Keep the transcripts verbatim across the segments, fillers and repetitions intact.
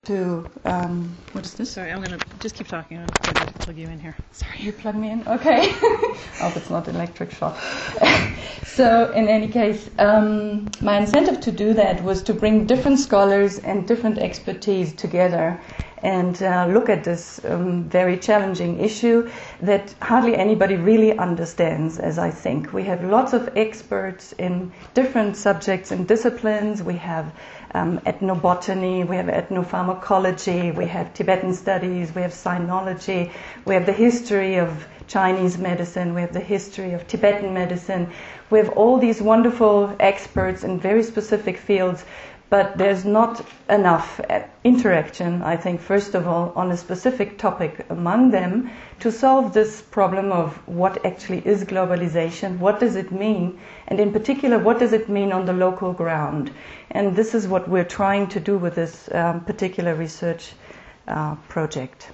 to, um, what is this? Sorry, I'm going to just keep talking. I'm going to plug you in here. Sorry. You plug me in? Okay. Oh, it's not an electric shock. So, in any case, um, my incentive to do that was to bring different scholars and different expertise together and uh, look at this um, very challenging issue that hardly anybody really understands, as I think. We have lots of experts in different subjects and disciplines. We have um, ethnobotany, we have ethnopharmacology, we have Tibetan studies, we have sinology, we have the history of Chinese medicine, we have the history of Tibetan medicine. We have all these wonderful experts in very specific fields, but there's not enough interaction, I think, first of all, on a specific topic among them to solve this problem of what actually is globalization, what does it mean, and in particular, what does it mean on the local ground. And this is what we're trying to do with this um, particular research uh, project.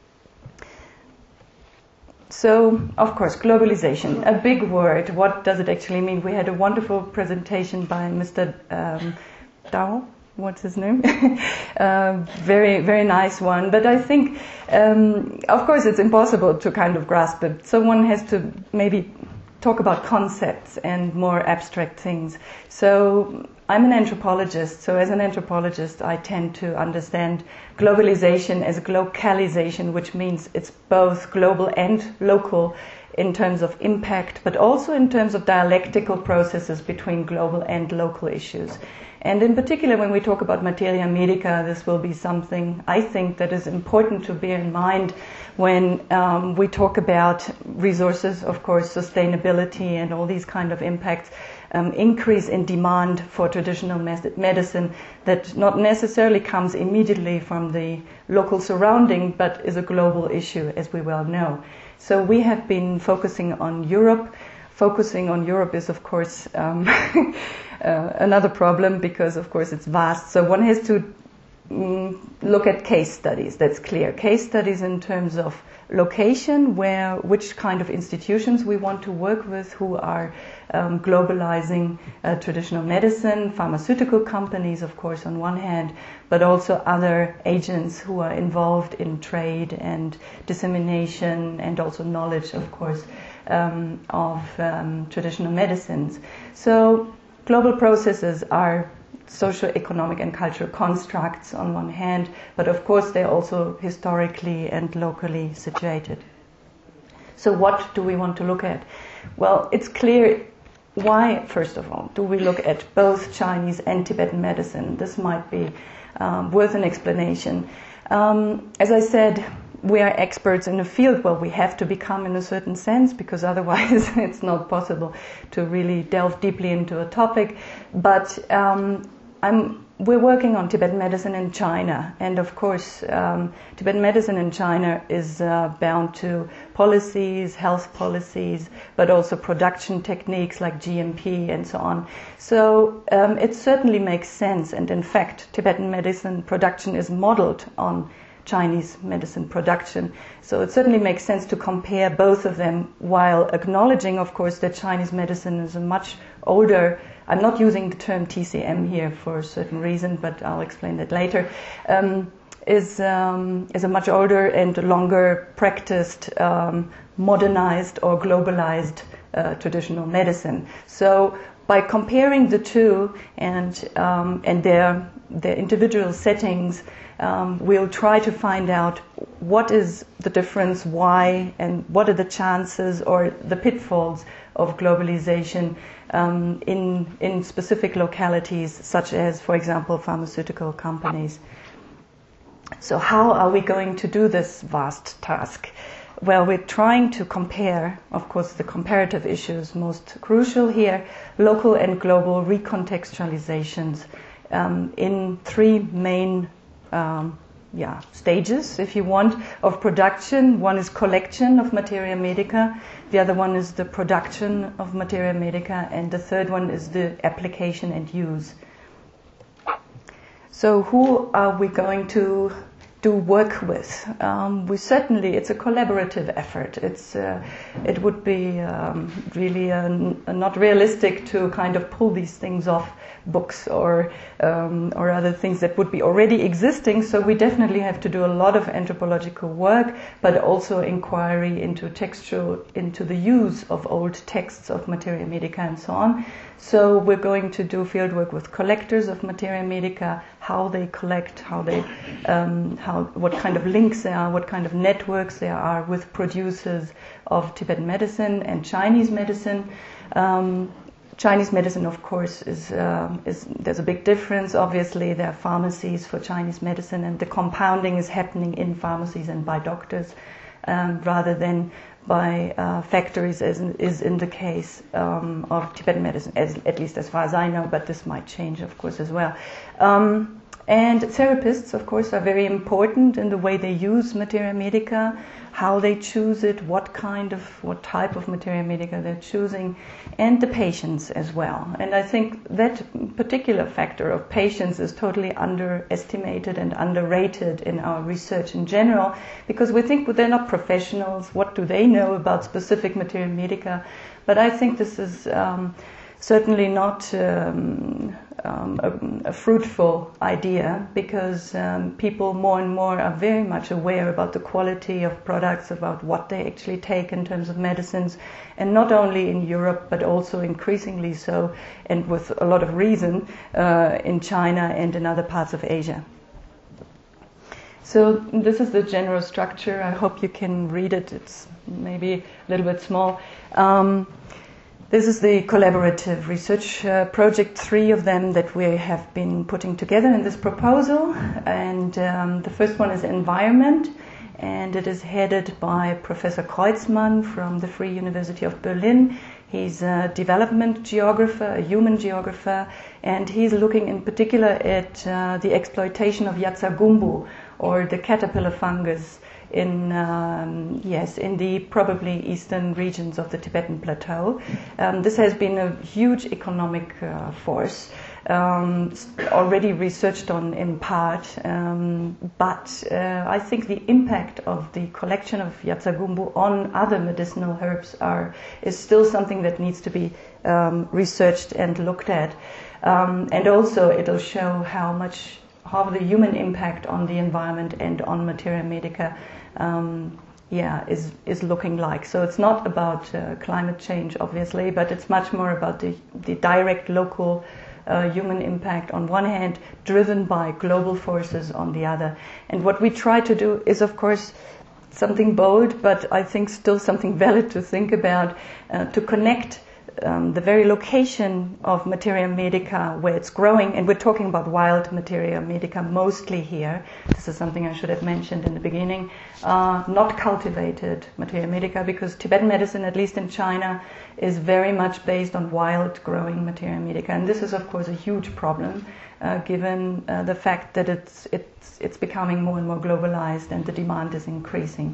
So, of course, globalization, a big word. What does it actually mean? We had a wonderful presentation by Mister Um, Dao, what's his name? uh, very, very nice one. But I think, um, of course, it's impossible to kind of grasp it. So one has to maybe talk about concepts and more abstract things. So I'm an anthropologist. So as an anthropologist, I tend to understand globalization as glocalization, which means it's both global and local in terms of impact, but also in terms of dialectical processes between global and local issues. And in particular, when we talk about materia medica, this will be something I think that is important to bear in mind when um, we talk about resources, of course, sustainability and all these kind of impacts, um, increase in demand for traditional medicine that not necessarily comes immediately from the local surrounding, but is a global issue, as we well know. So we have been focusing on Europe. Focusing on Europe is, of course, um, uh, another problem because, of course, it's vast. So one has to mm, look at case studies. That's clear. Case studies in terms of location, where which kind of institutions we want to work with, who are um, globalizing uh, traditional medicine, pharmaceutical companies, of course, on one hand, but also other agents who are involved in trade and dissemination and also knowledge, of course. Um, of um, traditional medicines. So global processes are social, economic and cultural constructs on one hand, but of course they're also historically and locally situated. So what do we want to look at? Well, it's clear why, first of all, do we look at both Chinese and Tibetan medicine? This might be um, worth an explanation. Um, as I said, we are experts in a field where we have to become in a certain sense because otherwise it's not possible to really delve deeply into a topic. But um, I'm, we're working on Tibetan medicine in China. And of course, um, Tibetan medicine in China is uh, bound to policies, health policies, but also production techniques like G M P and so on. So um, it certainly makes sense. And in fact, Tibetan medicine production is modeled on Chinese medicine production. So it certainly makes sense to compare both of them while acknowledging, of course, that Chinese medicine is a much older, I'm not using the term T C M here for a certain reason, but I'll explain that later, um, is, um, is a much older and longer practiced, um, modernized or globalized uh, traditional medicine. So by comparing the two and, um, and their, their individual settings, Um, we'll try to find out what is the difference, why, and what are the chances or the pitfalls of globalization um, in, in specific localities, such as, for example, pharmaceutical companies. So how are we going to do this vast task? Well, we're trying to compare, of course, the comparative issues most crucial here, local and global recontextualizations um, in three main Um, yeah, stages, if you want, of production. One is collection of materia medica, the other one is the production of materia medica, and the third one is the application and use. So who are we going to do work with. Um, we certainly, it's a collaborative effort. It's, uh, it would be um, really uh, n- not realistic to kind of pull these things off books or um, or other things that would be already existing. So we definitely have to do a lot of anthropological work, but also inquiry into textual, into the use of old texts of materia medica and so on. So we're going to do fieldwork with collectors of materia medica, how they collect, how they, um, how what kind of links there are, what kind of networks there are with producers of Tibetan medicine and Chinese medicine. Um, Chinese medicine, of course, is, uh, is there's a big difference. Obviously, there are pharmacies for Chinese medicine, and the compounding is happening in pharmacies and by doctors, um, rather than by uh, factories, as in, is in the case um, of Tibetan medicine, as, at least as far as I know. But this might change, of course, as well. Um, and therapists, of course, are very important in the way they use materia medica, how they choose it, what kind of, what type of materia medica they're choosing, and the patients as well. And I think that particular factor of patients is totally underestimated and underrated in our research in general, because we think, well, they're not professionals, what do they know about specific materia medica? But I think this is um, certainly not um, um, a, a fruitful idea, because um, people more and more are very much aware about the quality of products, about what they actually take in terms of medicines, and not only in Europe but also increasingly so, and with a lot of reason, uh, in China and in other parts of Asia. So this is the general structure. I hope you can read it. It's maybe a little bit small. Um, This is the collaborative research uh, project, three of them that we have been putting together in this proposal. And um, the first one is environment, and it is headed by Professor Kreutzmann from the Free University of Berlin. He's a development geographer, a human geographer, and he's looking in particular at uh, the exploitation of Yatsagumbu, or the caterpillar fungus, in um, yes, in the probably eastern regions of the Tibetan Plateau. Um, this has been a huge economic uh, force, um, already researched on in part, um, but uh, I think the impact of the collection of Yatsagumbu on other medicinal herbs are is still something that needs to be um, researched and looked at, um, and also it'll show how much how the human impact on the environment and on materia medica um, yeah, is is looking like. So it's not about uh, climate change, obviously, but it's much more about the, the direct local uh, human impact on one hand, driven by global forces on the other. And what we try to do is, of course, something bold, but I think still something valid to think about, uh, to connect Um, the very location of materia medica where it's growing, and we're talking about wild materia medica mostly here. This is something I should have mentioned in the beginning. Uh, not cultivated materia medica, because Tibetan medicine, at least in China, is very much based on wild growing materia medica, and this is of course a huge problem, uh, given uh, the fact that it's it's it's becoming more and more globalized and the demand is increasing.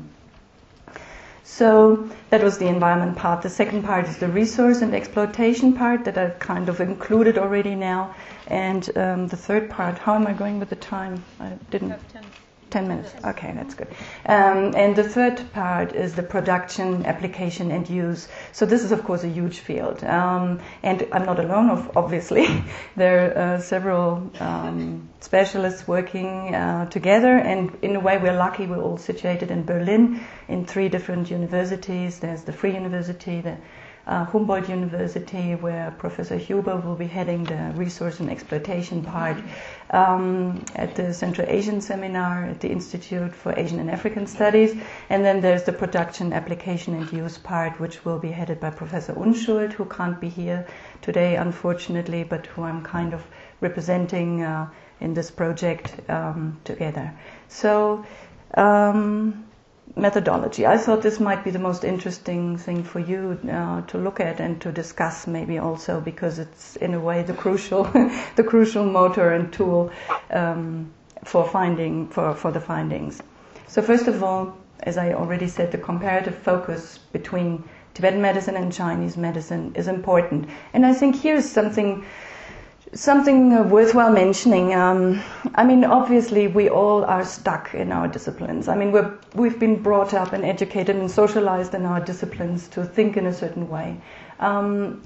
So that was the environment part. The second part is the resource and exploitation part that I've kind of included already now. And um, the third part, how am I going with the time? I didn't. ten. ten minutes. Okay, that's good. Um, and the third part is the production, application, and use. So this is, of course, a huge field. Um, and I'm not alone, obviously. There are uh, several um, specialists working uh, together. And in a way, we're lucky. We're all situated in Berlin in three different universities. There's the Free University, the Uh, Humboldt University, where Professor Huber will be heading the resource and exploitation part, um, at the Central Asian Seminar at the Institute for Asian and African Studies, and then there's the production, application and use part, which will be headed by Professor Unschuld, who can't be here today, unfortunately, but who I'm kind of representing uh, in this project um, together. So, um, methodology. I thought this might be the most interesting thing for you uh, to look at and to discuss, maybe also because it's in a way the crucial, the crucial motor and tool um, for finding for for the findings. So first of all, as I already said, the comparative focus between Tibetan medicine and Chinese medicine is important, and I think here's something something uh, worthwhile mentioning. Um, I mean, obviously, we all are stuck in our disciplines. I mean, we're, we've been brought up and educated and socialized in our disciplines to think in a certain way. Um,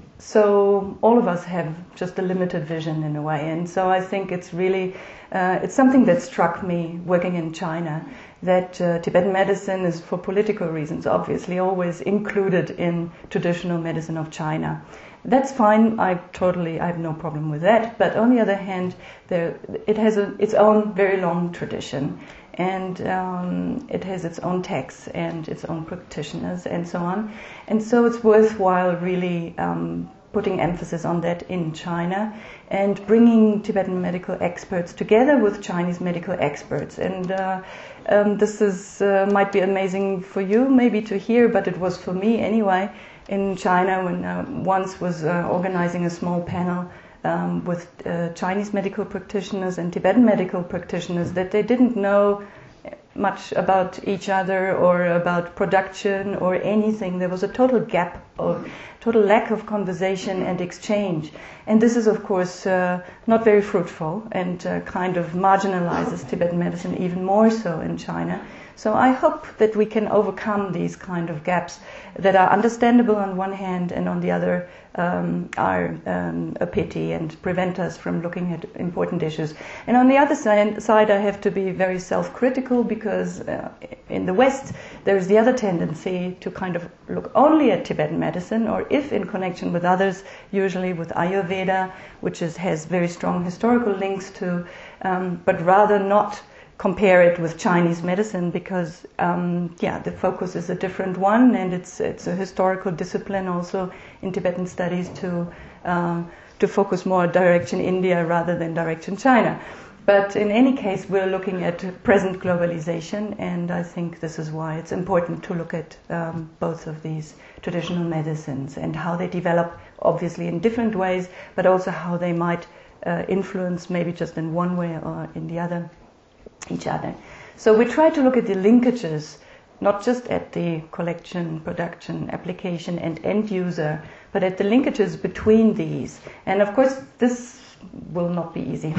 so all of us have just a limited vision in a way. And so I think it's really, uh, it's something that struck me working in China, that uh, Tibetan medicine is, for political reasons, obviously always included in traditional medicine of China. That's fine. I totally, I have no problem with that. But on the other hand, there, it has a, its own very long tradition, and um, it has its own texts and its own practitioners and so on. And so it's worthwhile really um, putting emphasis on that in China and bringing Tibetan medical experts together with Chinese medical experts. And uh, um, this is uh, might be amazing for you maybe to hear, but it was for me anyway. In China, when I once was uh, organizing a small panel um, with uh, Chinese medical practitioners and Tibetan medical practitioners, that they didn't know much about each other or about production or anything. There was a total gap or total lack of conversation and exchange. And this is, of course, uh, not very fruitful and uh, kind of marginalizes Tibetan medicine even more so in China. So I hope that we can overcome these kind of gaps that are understandable on one hand and on the other um, are um, a pity and prevent us from looking at important issues. And on the other side, side I have to be very self-critical because uh, in the West there's the other tendency to kind of look only at Tibetan medicine, or if in connection with others, usually with Ayurveda, which is, has very strong historical links to, um, but rather not compare it with Chinese medicine because, um, yeah, the focus is a different one, and it's it's a historical discipline also in Tibetan studies to uh, to focus more direction India rather than direction China. But in any case, we're looking at present globalization, and I think this is why it's important to look at um, both of these traditional medicines and how they develop, obviously in different ways, but also how they might uh, influence, maybe just in one way or in the other, each other. So we try to look at the linkages, not just at the collection, production, application and end user, but at the linkages between these. And of course this will not be easy.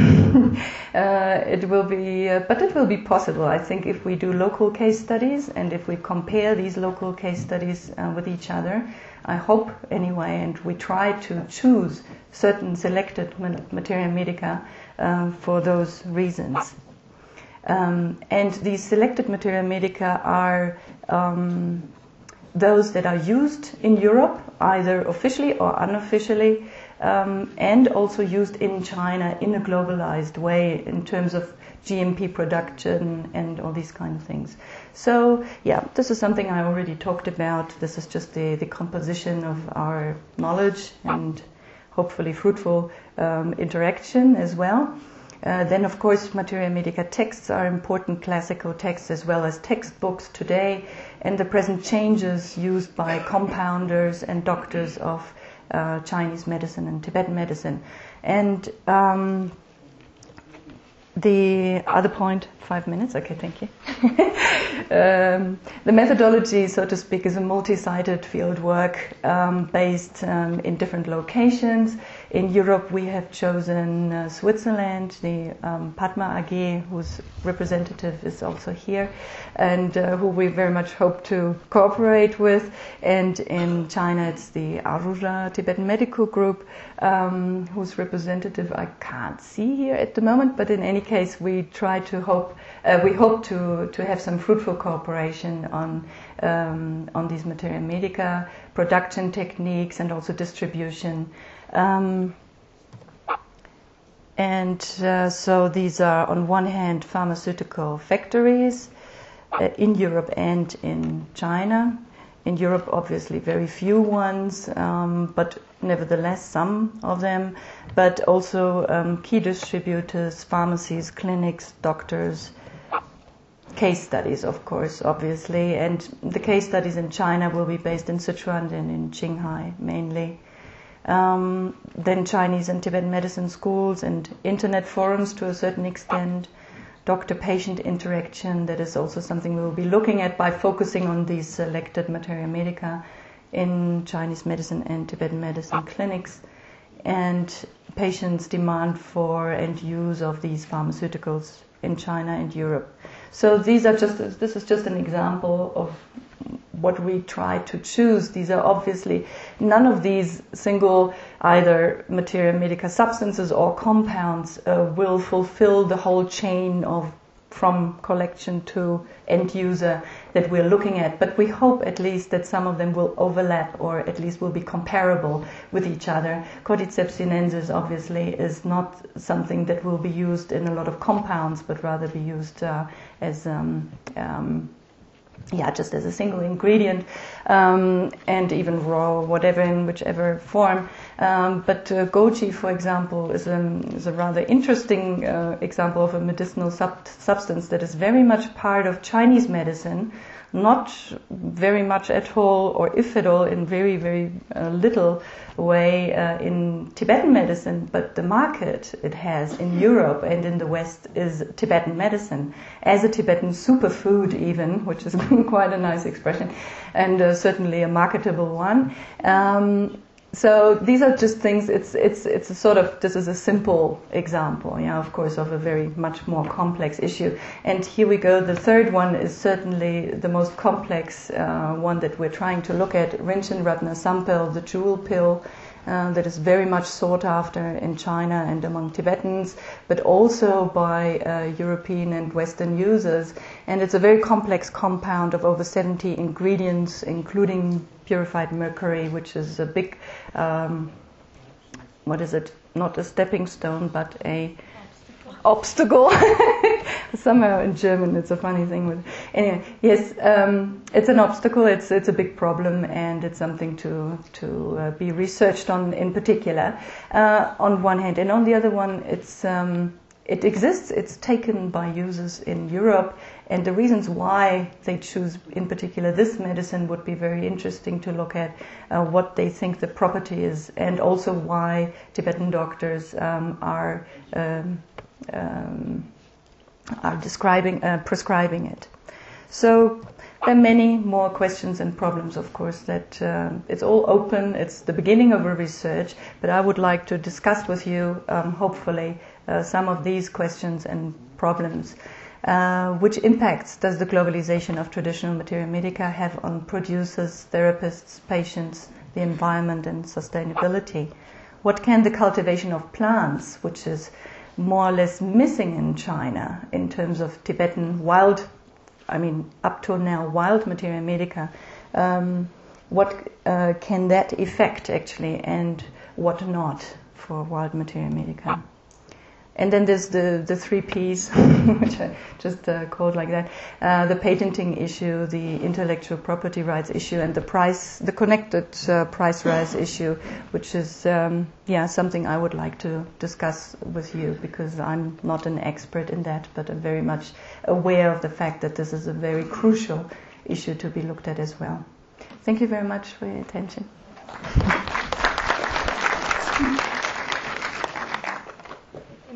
uh, it will be, uh, but it will be possible, I think, if we do local case studies and if we compare these local case studies uh, with each other. I hope anyway, and we try to choose certain selected materia medica uh, for those reasons. Um, and these selected materia medica are um, those that are used in Europe, either officially or unofficially, um, and also used in China in a globalized way in terms of G M P production and all these kind of things. So, yeah, this is something I already talked about. This is just the, the composition of our knowledge and hopefully fruitful um, interaction as well. Uh, then, of course, materia medica texts are important, classical texts as well as textbooks today, and the present changes used by compounders and doctors of uh, Chinese medicine and Tibetan medicine. And um, the other point, five minutes, okay, thank you. um, the methodology, so to speak, is a multi-sided field work um, based um, in different locations. In Europe, we have chosen uh, Switzerland. The um, Padma A G, whose representative is also here, and uh, who we very much hope to cooperate with. And in China, it's the Arula Tibetan Medical Group, um, whose representative I can't see here at the moment. But in any case, we try to hope, uh, we hope to to have some fruitful cooperation on um, on these materia medica, production techniques, and also distribution. Um, and uh, so these are on one hand pharmaceutical factories uh, in Europe and in China. In Europe, obviously very few ones, um, but nevertheless some of them, but also um, key distributors, pharmacies, clinics, doctors, case studies, of course, obviously, and the case studies in China will be based in Sichuan and in Qinghai mainly. Um, then Chinese and Tibetan medicine schools and internet forums to a certain extent, doctor-patient interaction, that is also something we will be looking at by focusing on these selected materia medica in Chinese medicine and Tibetan medicine clinics, and patients' demand for and use of these pharmaceuticals in China and Europe. So these are just, this is just an example of what we try to choose. These are obviously, none of these single either materia medica substances or compounds uh, will fulfill the whole chain of from collection to end user that we're looking at. But we hope at least that some of them will overlap or at least will be comparable with each other. Cordyceps sinensis obviously is not something that will be used in a lot of compounds, but rather be used uh, as um, um, yeah, just as a single ingredient, um, and even raw, whatever, in whichever form. Um, but uh, goji, for example, is a, is a rather interesting uh, example of a medicinal sub- substance that is very much part of Chinese medicine, not very much at all, or if at all, in very, very uh, little way uh, in Tibetan medicine, but the market it has in Europe and in the West is Tibetan medicine, as a Tibetan superfood even, which is quite a nice expression, and uh, certainly a marketable one. Um, So these are just things, it's it's it's a sort of, this is a simple example, yeah, of course, of a very much more complex issue. And here we go, the third one is certainly the most complex uh, one that we're trying to look at, Rinchen Ratna Sampel, the jewel pill, uh, that is very much sought after in China and among Tibetans, but also by uh, European and Western users. And it's a very complex compound of over seventy ingredients, including purified mercury, which is a big, um, what is it? Not a stepping stone, but a obstacle. obstacle. Somehow in German, it's a funny thing. With anyway, yes, um, it's an obstacle. It's it's a big problem, and it's something to to uh, be researched on in particular. Uh, on one hand, and on the other one, it's. Um, It exists, it's taken by users in Europe, and the reasons why they choose in particular this medicine would be very interesting to look at, uh, what they think the property is, and also why Tibetan doctors um, are um, um, are describing, uh, prescribing it. So there are many more questions and problems, of course, that um, it's all open, it's the beginning of a research, but I would like to discuss with you, um, hopefully, Uh, some of these questions and problems. Uh, which impacts does the globalization of traditional materia medica have on producers, therapists, patients, the environment and sustainability? What can the cultivation of plants, which is more or less missing in China in terms of Tibetan wild, I mean up till now wild materia medica, um, what uh, can that affect actually, and what not for wild materia medica? And then there's the, the three Ps, which I just uh, called like that, uh, the patenting issue, the intellectual property rights issue, and the price, the connected uh, price rise issue, which is, um, yeah, something I would like to discuss with you, because I'm not an expert in that, but I'm very much aware of the fact that this is a very crucial issue to be looked at as well. Thank you very much for your attention.